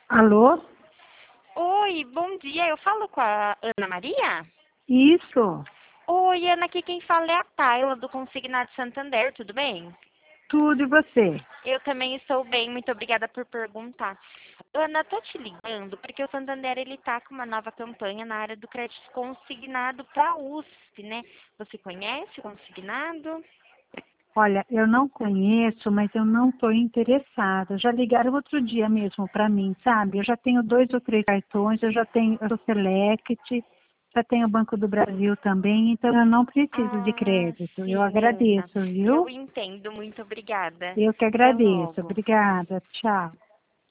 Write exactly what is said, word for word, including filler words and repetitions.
Alô? Oi, bom dia. Eu falo com a Ana Maria? Isso, Oi, Ana, aqui quem fala é a Tayla do Consignado Santander, tudo bem? tudo e você? Eu também estou bem, muito obrigada por perguntar. Ana, tô te ligando porque o Santander ele tá com uma nova campanha na área do crédito consignado para a U S P, né? Você conhece o consignado? Olha, eu não conheço, mas eu não estou interessada. Já ligaram outro dia mesmo para mim, sabe? Eu já tenho dois ou três cartões, eu já tenho eu sou Select, já tenho o Banco do Brasil também, então eu não preciso de Ah, crédito. Eu sim, Ana. agradeço, Eu viu? entendo, muito obrigada. Eu que Até agradeço. logo. Obrigada. Tchau.